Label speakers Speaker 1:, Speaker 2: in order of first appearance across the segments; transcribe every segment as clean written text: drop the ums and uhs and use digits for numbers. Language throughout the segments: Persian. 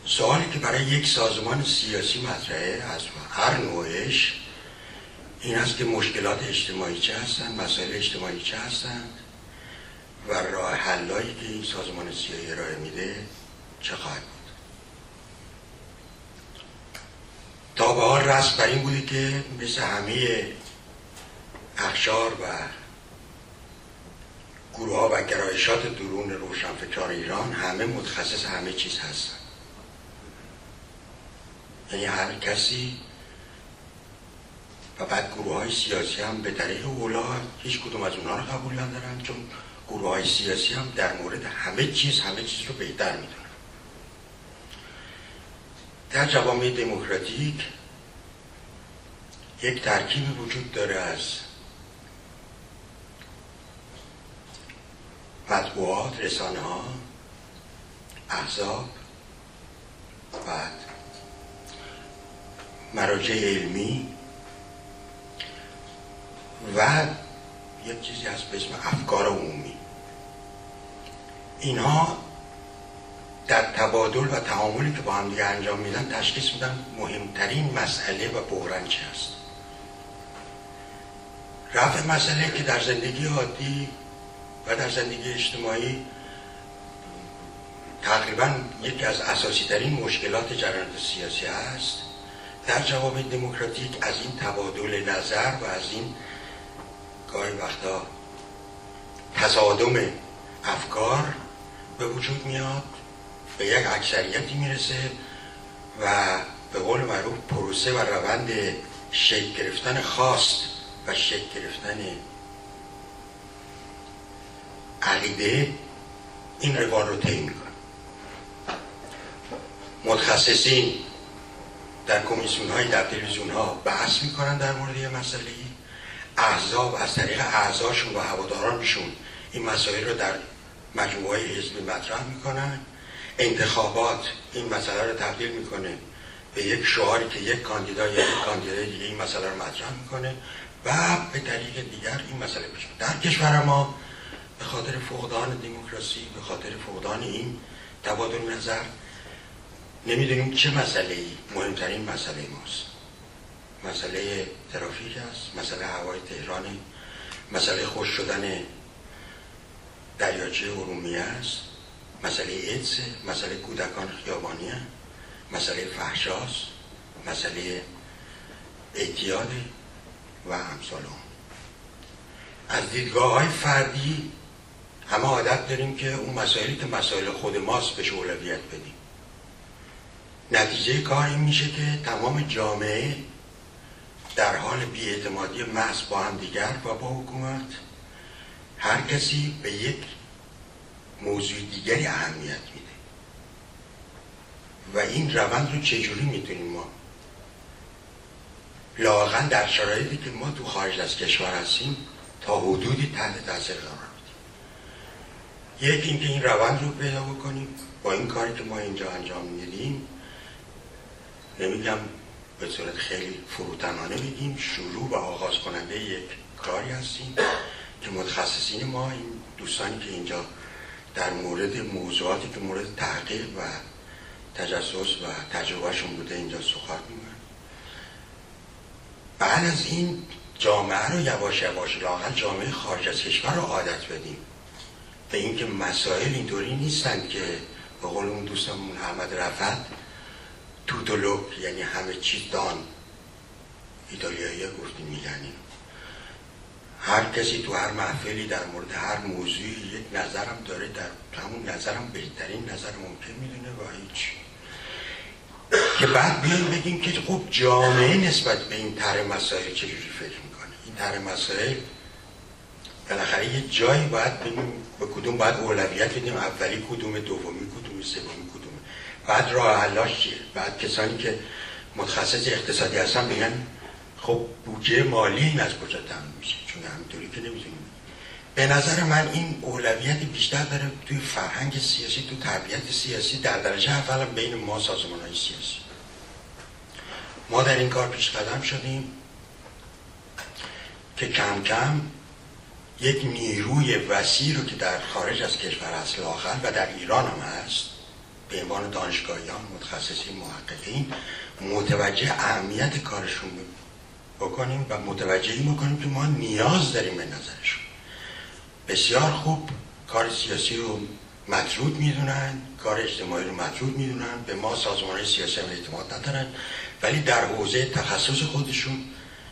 Speaker 1: سوالی که برای یک سازمان سیاسی مطرحه از هر نوعش این است که مشکلات اجتماعی چه هستند، مسائل اجتماعی چه هستند و راه حلایی که این سازمان سیاسی ارائه میده چه خواهد بود. تا به حال رسم بر این بوده که مثل همه اقشار و گروه ها و گرایشات درون روشنفکران ایران همه متخصص همه چیز هستن. یعنی هر کسی و بعد گروه های سیاسی هم به طریق اولا هیچ کدوم از اونها رو قبول ندارن، چون گروه های سیاسی هم در مورد همه چیز رو بهتر میدونن. در جوامع دموکراتیک یک ترکیبی وجود داره از مطبوعات، رسانه ها، احزاب، بعد مراجع علمی و یک چیزی هست به اسم افکار عمومی. اینها در تبادل و تعاملی که با هم دیگه انجام میدن تشخیص میدن مهمترین مسئله و بحران چه است. رفع مسئله که در زندگی عادی و در زندگی اجتماعی تقریبا یکی از اساسی ترین مشکلات جریانات سیاسی است، در جوامع دموکراتیک از این تبادل نظر و از این گاهی وقتا تصادم افکار به وجود میاد، به یک اکثریتی میرسه و به قول معروف پروسه و روند شکل گرفتن خواست و شکل گرفتن عقیده این روال رو طی میکنه. متخصصین در کمیسیون های در تلویزیون ها بحث میکنن در مورد یه مسئله، احزاب از طریق اعضاشون و هوادارانشون این مسائل رو در مجموعه حزبی مطرح میکنن، انتخابات این مسئله رو تبدیل میکنه به یک شعاری که یک کاندیدا یا یک کاندیدای دیگه این مسئله رو مطرح میکنه و به طریق دیگر این مسئله پیش میره. در کشور ما به خاطر فقدان دموکراسی، به خاطر فقدان این تبادل نظر، نمیدونیم چه مسئله‌ای مهمترین مسئله ماست. مسئله ترافیک است، مسئله هوای تهران، مسئله خشک شدن دریاچه ارومیه است، مسئله ایدز، مسئله کودکان خیابانی، مسئله فحشاست، مسئله اعتیاد و امثال اون. از دیدگاه‌های فردی همه عادت داریم که اون مسائلی که مسائل خود ماست بهش اولویت بدیم. نتیجه کار این میشه که تمام جامعه در حال بی‌اعتمادی محض با هم دیگر و با حکومت، هر کسی به یک موضوع دیگری اهمیت میده و این روند رو چجوری میتونیم ما لااقل در شرایطی که ما تو خارج از کشور هستیم تا حدودی تحت تاثیر قرار بدیم. یکی اینکه این روند رو پیدا بکنیم با این کاری که ما اینجا انجام میدیم، نمیگم به صورت خیلی فروتنانه بگیم، شروع و آغاز کننده یک کاری هستیم که متخصصین ما، این دوستانی که اینجا در مورد موضوعاتی که مورد تحقیق و تجسس و تجربهشون بوده اینجا صحبت میکنن. بعد از این جامعه رو یواش یواش، لااقل جامعه خارج از کشور رو عادت بدیم به اینکه مسائل اینطوری نیستند که به قول اون دوستمون احمد رفعت توتولوگ، یعنی همه چیز دان، ایتالیایی ها گفتیم میگن این. هر کسی تو هر محفلی در مورد هر موضوعی یک نظرم داره، در همون نظرم بهترین نظر ممکن میدونه و هیچ. که بعد بیاییم بگیم که خب جامعه نسبت به این طرح مسائل چجوری فکر میکنه. این طرح مسائل بالاخره یه جایی باید ببینیم به کدوم باید اولویت بدیم، اولی کدومه، دومی کدومه، سومی کدومه، بعد راه حلاش چیه. بعد کسانی که متخصص اقتصادی هستن میگن خب بودجه مالی این از کجا تامین میشه، چون همینطوری که نمیتونیم. به نظر من این اولویت بیشتر داره توی فرهنگ سیاسی، تو تربیت سیاسی در درجه اول بین ما سازمان‌های سیاسی. ما در این کار پیش قدم شدیم که کم کم یک نیروی وسیع رو که در خارج از کشور هست لااقل و در ایران هم هست، به عنوان دانشگاهیان، متخصصین، محققین متوجه اهمیت کارشون بکنیم و متوجه این بکنیم که ما نیاز داریم به نظرشون. بسیار خوب کار سیاسی رو مطرود میدونن، کار اجتماعی رو مطرود میدونن، به ما سازمان‌های سیاسی هم اعتماد ندارن، ولی در حوزه تخصص خودشون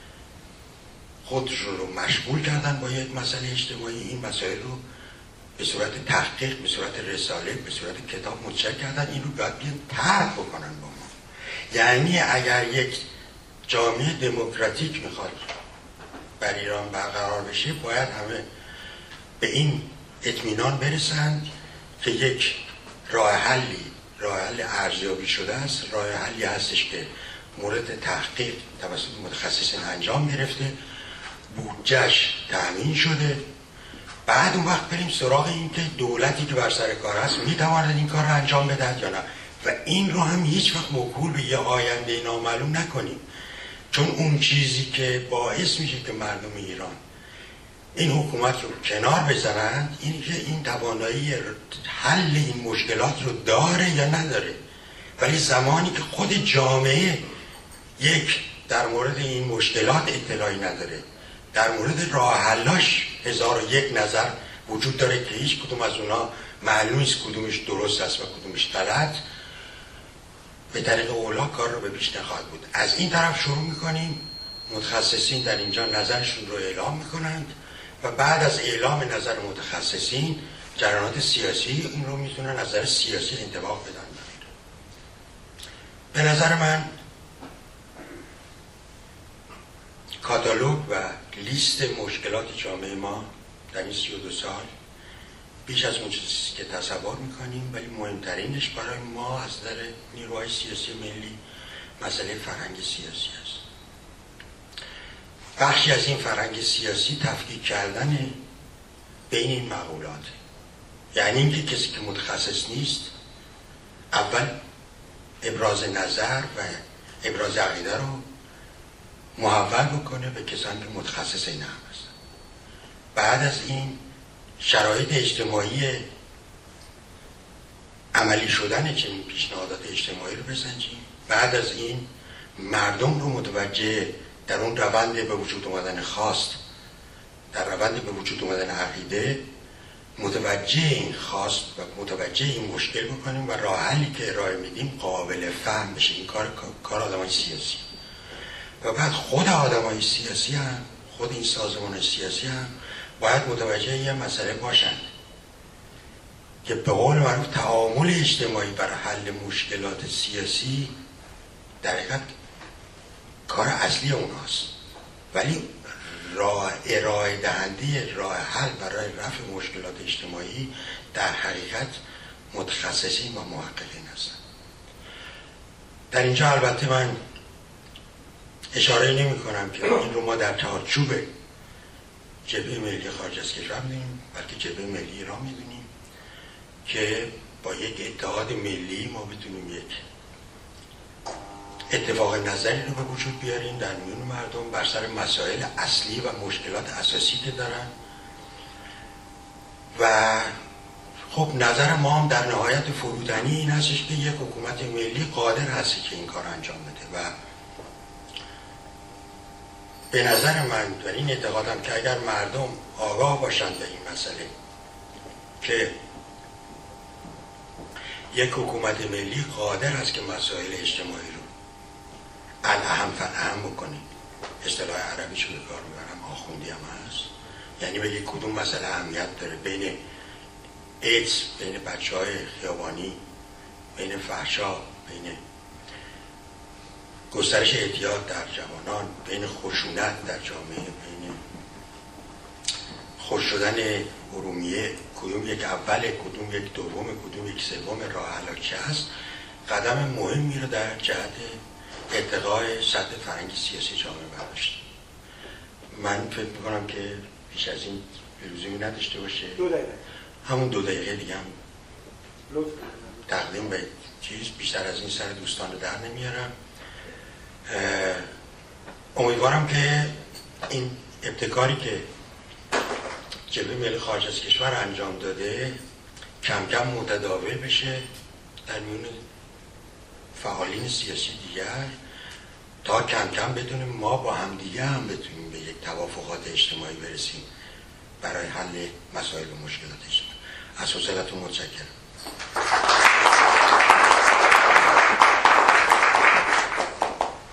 Speaker 1: رو مشغول کردن با یک مسئله اجتماعی. این مسائل رو به صورت تحقیق، به صورت رساله، به صورت کتاب منتشر کردن. این رو باید بیان طرح بکنن با ما. یعنی اگر یک جامعه دموکراتیک میخواد بر ایران برقرار بشه، باید همه به این اطمینان برسند که یک راه حل ارزیابی شده است، راه حلی هستش که مورد تحقیق توسط متخصصین انجام گرفته، بودجه‌اش تأمین شده. بعد اون وقت بریم سراغ این که دولتی که بر سر کار هست میتواند این کار رو انجام بدهد یا نه. و این رو هم هیچ وقت موکول به یه آینده نامعلوم نکنیم، چون اون چیزی که باعث میشه که مردم ایران این حکومت رو کنار بزنند اینه که این توانایی حل این مشکلات رو داره یا نداره. ولی زمانی که خود جامعه یک در مورد این مشکلات اطلاعی نداره، در مورد راه حلاش 1001 نظر وجود داره که هیچ کدوم از اونا معلوم نیست کدومش درست است و کدومش غلط، به طریق اولا کار رو به پیش نخواهد بود. از این طرف شروع میکنیم، متخصصین در اینجا نظرشون رو اعلام میکنند و بعد از اعلام نظر متخصصین جریانات سیاسی این رو میتونن نظر سیاسی انطباق بدن. به نظر من کاتالوگ و لیست مشکلات جامعه ما در این 32 سال بیش از اون چیزی که تصور میکنیم، ولی مهمترینش برای ما از نظر نیروهای سیاسی ملی مسئله فرهنگ سیاسی است. بخشی از این فرهنگ سیاسی تفکیک کردن بین این مقولات، یعنی اینکه کسی که متخصص نیست اول ابراز نظر و ابراز عقیده رو محول بکنه به کسانی که متخصص این هم هستن. بعد از این شرایط اجتماعی عملی شدن چنین پیشنهادات اجتماعی رو بسنجیم. بعد از این مردم رو متوجه در اون روند به وجود اومدن خواست، در روند به وجود اومدن عقیده متوجه این خواست و متوجه این مشکل بکنیم و راه حلی که ارائه میدیم قابل فهم بشه. این کار آدمای سیاسی. و بعد خود آدمای سیاسی هم، خود این سازمان سیاسی هم باید متوجه یه مسئله باشند که به قول معروف تعامل اجتماعی برای حل مشکلات سیاسی در حقیقت کار اصلی اوناست، ولی ارائه دهنده راه حل برای رفع مشکلات اجتماعی در حقیقت متخصصین و محققین هستند. در اینجا البته من اشاره نمی کنم که این رو ما در چارچوب جبهه ملی خارج از کشور می‌دونیم، بلکه جبهه ملی ایران می‌دونیم که با یک اتحاد ملی ما بتونیم یک اتفاق نظری رو به وجود بیاریم در میون مردم بر سر مسائل اصلی و مشکلات اساسی که دارن. و خب نظر ما هم در نهایت فرودنی این هستش که یک حکومت ملی قادر هستی که این کار انجام بده. و به نظر من در این اعتقادم که اگر مردم آگاه باشند به این مسئله که یک حکومت ملی قادر است که مسائل اجتماعی رو الاهم فالاهم بکنه، اصطلاح عربیش رو به کار میبرم، آخوندی هم هست، یعنی بگه کدوم مسئله اهمیت داره بین ایدز، بین بچه‌های خیابانی، بین فحشا، بین گسترش اعتیاد در جوانان، بین خشونت در جامعه، بین خوش شدن ارومیه، کدوم یک اوله، کدوم یک دومه، کدوم یک سوم، راه حل چه هست، قدم مهمی رو در جهت ارتقای سطح فرهنگ سیاسی جامعه برداشت. من فکر میکنم که بیش از این لزومی نداشته باشه.
Speaker 2: 2 دقیقه.
Speaker 1: همون 2 دقیقه دیگه هم تقدیم به چیز بیشتر از این سر دوستان رو در نمیارم. امیدوارم که این ابتکاری که جبهه ملی خارج از کشور انجام داده کم کم متداول بشه در میون فعالین سیاسی دیگر تا کم کم بدونیم ما با هم دیگه هم بتونیم به یک توافقات اجتماعی برسیم برای حل مسائل و مشکلات اجتماعی. از حوصلتون متشکرم.